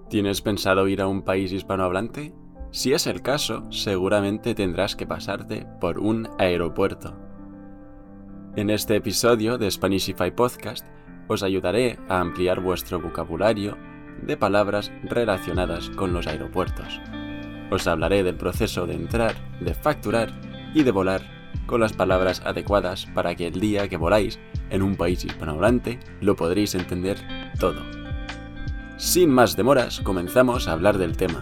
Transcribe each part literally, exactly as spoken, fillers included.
¿Tienes pensado ir a un país hispanohablante? Si es el caso, seguramente tendrás que pasarte por un aeropuerto. En este episodio de Spanishify Podcast os ayudaré a ampliar vuestro vocabulario de palabras relacionadas con los aeropuertos. Os hablaré del proceso de entrar, de facturar y de volar con las palabras adecuadas para que el día que voláis en un país hispanohablante lo podréis entender todo. Sin más demoras, comenzamos a hablar del tema.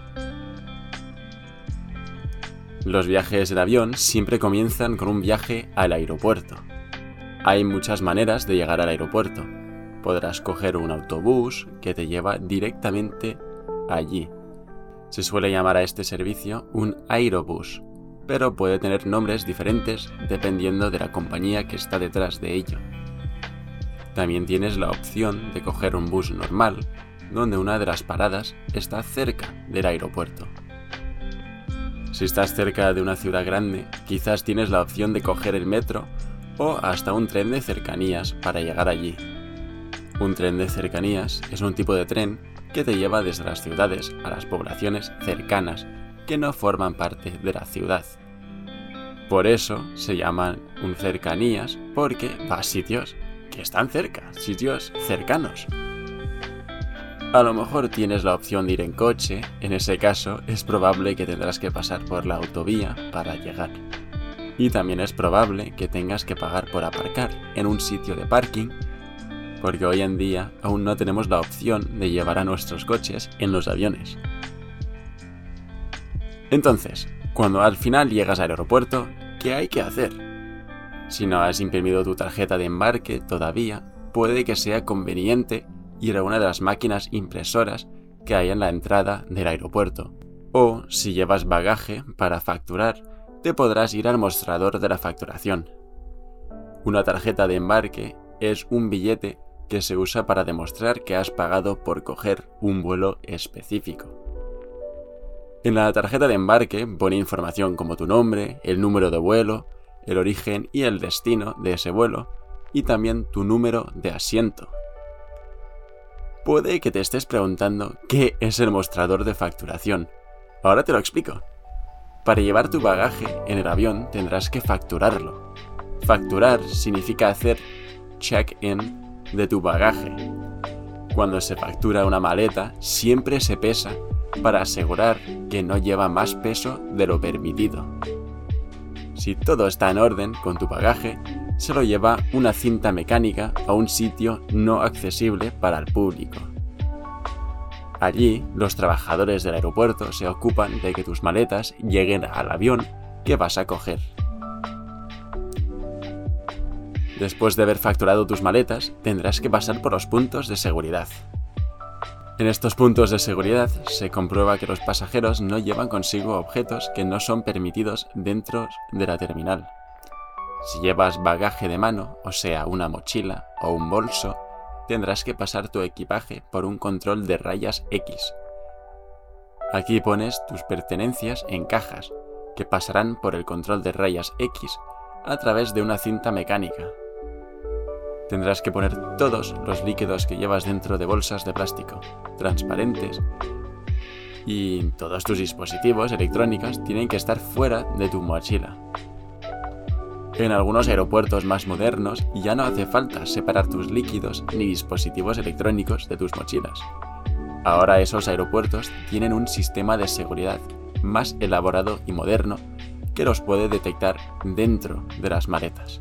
Los viajes en avión siempre comienzan con un viaje al aeropuerto. Hay muchas maneras de llegar al aeropuerto. Podrás coger un autobús que te lleva directamente allí. Se suele llamar a este servicio un aerobús, pero puede tener nombres diferentes dependiendo de la compañía que está detrás de ello. También tienes la opción de coger un bus normal, donde una de las paradas está cerca del aeropuerto. Si estás cerca de una ciudad grande, quizás tienes la opción de coger el metro o hasta un tren de cercanías para llegar allí. Un tren de cercanías es un tipo de tren que te lleva desde las ciudades a las poblaciones cercanas que no forman parte de la ciudad. Por eso se llaman un cercanías, porque va a sitios que están cerca, sitios cercanos. A lo mejor tienes la opción de ir en coche, en ese caso es probable que tendrás que pasar por la autovía para llegar. Y también es probable que tengas que pagar por aparcar en un sitio de parking, porque hoy en día aún no tenemos la opción de llevar a nuestros coches en los aviones. Entonces, cuando al final llegas al aeropuerto, ¿qué hay que hacer? Si no has imprimido tu tarjeta de embarque todavía, puede que sea conveniente ir a una de las máquinas impresoras que hay en la entrada del aeropuerto. O, si llevas bagaje para facturar, te podrás ir al mostrador de la facturación. Una tarjeta de embarque es un billete que se usa para demostrar que has pagado por coger un vuelo específico. En la tarjeta de embarque pone información como tu nombre, el número de vuelo, el origen y el destino de ese vuelo, y también tu número de asiento. Puede que te estés preguntando qué es el mostrador de facturación. Ahora te lo explico. Para llevar tu bagaje en el avión tendrás que facturarlo. Facturar significa hacer check-in de tu bagaje. Cuando se factura una maleta, siempre se pesa para asegurar que no lleva más peso de lo permitido. Si todo está en orden con tu bagaje, se lo lleva una cinta mecánica a un sitio no accesible para el público. Allí, los trabajadores del aeropuerto se ocupan de que tus maletas lleguen al avión que vas a coger. Después de haber facturado tus maletas, tendrás que pasar por los puntos de seguridad. En estos puntos de seguridad se comprueba que los pasajeros no llevan consigo objetos que no son permitidos dentro de la terminal. Si llevas bagaje de mano, o sea, una mochila o un bolso, tendrás que pasar tu equipaje por un control de rayas X. Aquí pones tus pertenencias en cajas, que pasarán por el control de rayas X a través de una cinta mecánica. Tendrás que poner todos los líquidos que llevas dentro de bolsas de plástico, transparentes, y todos tus dispositivos electrónicos tienen que estar fuera de tu mochila. En algunos aeropuertos más modernos ya no hace falta separar tus líquidos ni dispositivos electrónicos de tus mochilas. Ahora esos aeropuertos tienen un sistema de seguridad más elaborado y moderno que los puede detectar dentro de las maletas.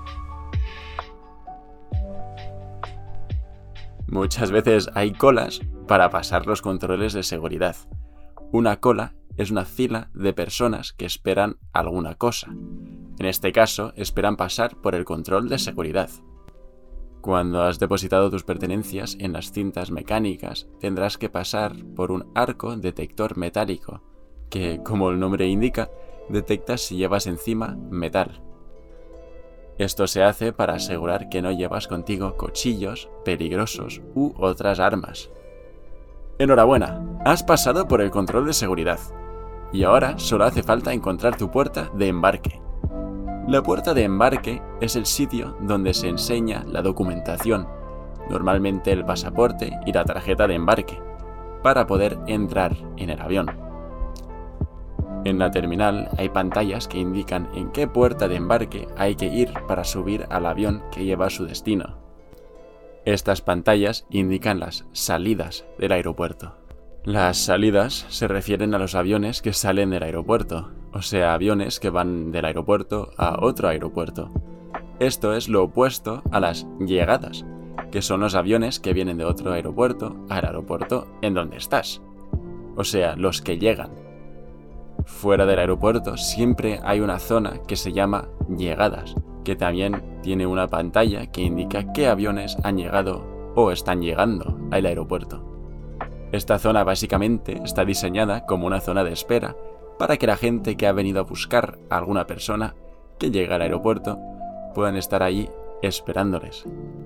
Muchas veces hay colas para pasar los controles de seguridad. Una cola es una fila de personas que esperan alguna cosa. En este caso, esperan pasar por el control de seguridad. Cuando has depositado tus pertenencias en las cintas mecánicas, tendrás que pasar por un arco detector metálico, que, como el nombre indica, detecta si llevas encima metal. Esto se hace para asegurar que no llevas contigo cuchillos peligrosos u otras armas. Enhorabuena, has pasado por el control de seguridad. Y ahora solo hace falta encontrar tu puerta de embarque. La puerta de embarque es el sitio donde se enseña la documentación, normalmente el pasaporte y la tarjeta de embarque. para poder entrar en el avión. En la terminal hay pantallas que indican en qué puerta de embarque hay que ir para subir al avión que lleva a su destino. Estas pantallas indican las salidas del aeropuerto. Las salidas se refieren a los aviones que salen del aeropuerto, o sea, aviones que van del aeropuerto a otro aeropuerto. Esto es lo opuesto a las llegadas, que son los aviones que vienen de otro aeropuerto al aeropuerto en donde estás. O sea, los que llegan. Fuera del aeropuerto siempre hay una zona que se llama llegadas, que también tiene una pantalla que indica qué aviones han llegado o están llegando al aeropuerto. Esta zona básicamente está diseñada como una zona de espera para que la gente que ha venido a buscar a alguna persona que llega al aeropuerto puedan estar ahí esperándoles.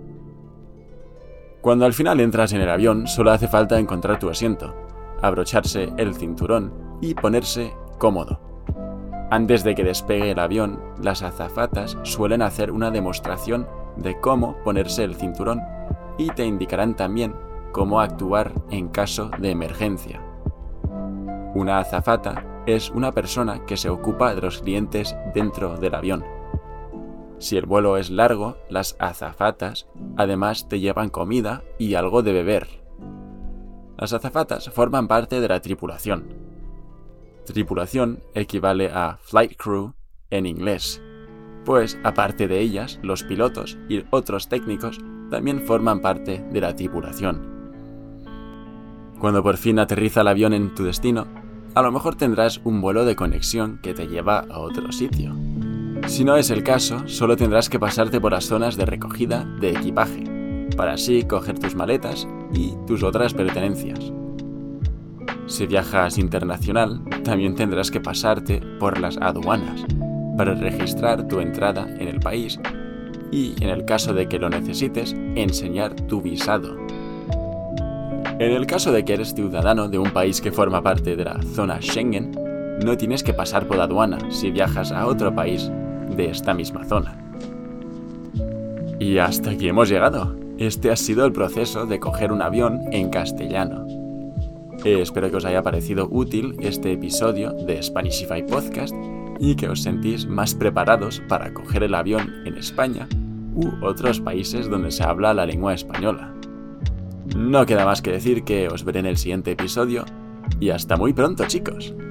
Cuando al final entras en el avión, solo hace falta encontrar tu asiento, abrocharse el cinturón y ponerse cómodo. Antes de que despegue el avión, las azafatas suelen hacer una demostración de cómo ponerse el cinturón y te indicarán también cómo actuar en caso de emergencia. Una azafata es una persona que se ocupa de los clientes dentro del avión. Si el vuelo es largo, las azafatas además te llevan comida y algo de beber. Las azafatas forman parte de la tripulación. Tripulación equivale a flight crew en inglés, pues aparte de ellas, los pilotos y otros técnicos también forman parte de la tripulación. Cuando por fin aterriza el avión en tu destino, a lo mejor tendrás un vuelo de conexión que te lleva a otro sitio. Si no es el caso, solo tendrás que pasarte por las zonas de recogida de equipaje, para así coger tus maletas y tus otras pertenencias. Si viajas internacional, también tendrás que pasarte por las aduanas para registrar tu entrada en el país y, en el caso de que lo necesites, enseñar tu visado. En el caso de que eres ciudadano de un país que forma parte de la zona Schengen, no tienes que pasar por aduana si viajas a otro país de esta misma zona. Y hasta aquí hemos llegado. Este ha sido el proceso de coger un avión en castellano. Eh, espero que os haya parecido útil este episodio de Spanishify Podcast y que os sentís más preparados para coger el avión en España u otros países donde se habla la lengua española. No queda más que decir que os veré en el siguiente episodio y hasta muy pronto, chicos.